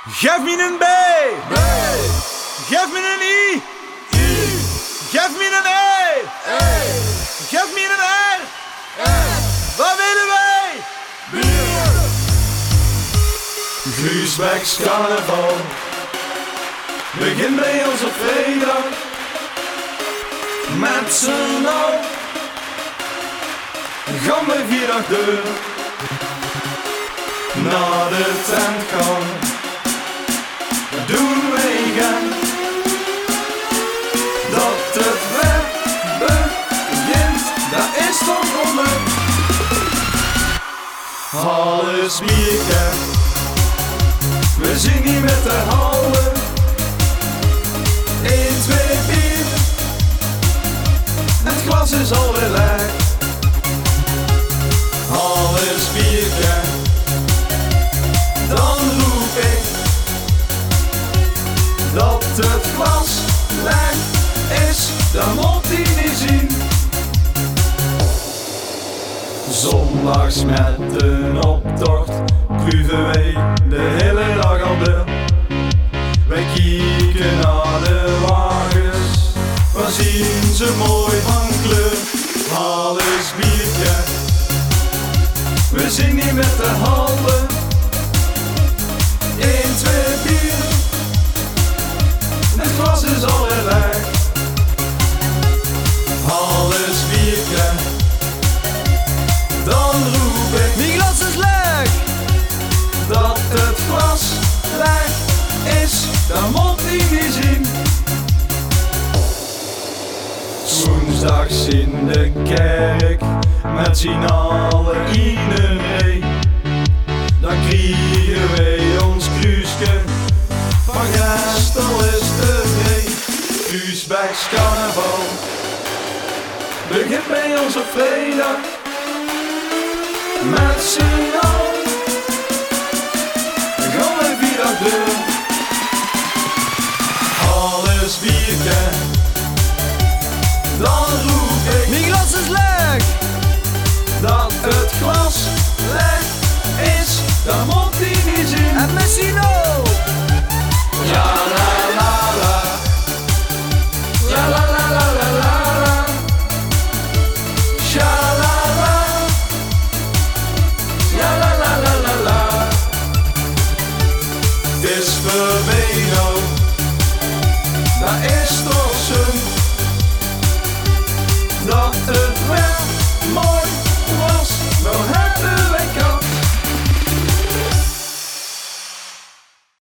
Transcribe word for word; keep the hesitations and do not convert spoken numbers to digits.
Geef me een B. B. Geef me een I. I. Geef me een E. E. Geef me een R. R. Wat willen wij? Bier. Gruusbecks carnaval begint bij ons op vrijdag. Met z'n allen gaan we vier achter deur naar de tent gaan. Dat doen wij gaan. Dat het weer begint, dat is toch onder. Alles bierken, we zien niet met de handen. één, twee, vier, het glas is alweer leeg. Alles bierken, dan roep ik dat het glas leeg is, dan moet hij niet zien. Zondags met een optocht proeven wij de hele dag al door. Wij kijken naar de wagens, waar zien ze mooi van kleur. Alles biertje, we zingen met de handen. één, twee, vier, het glas is alweer leeg. Alles biertje, dan roep ik, mijn glas is leeg. dat het glas leeg is, dan moet hij niet zien. Woensdags in de kerk, met z'n allen in een rij. Dan krijgen wij ons kruisje, van Gestel is de vrij. Gruusbecks carnaval begint bij ons op vrijdag. Met z'n allen gaan we vier achter deur. Alles bierken, dan roep ik Mijn glas is leeg. dat het glas leeg is, dan moet hij niet zien. En misschien ook. Ja la la la, ja la la la la la la, sha la la, ja la la la la la. Het is voorbij nou, dat is toch zo, dat het weer mooi was. Nou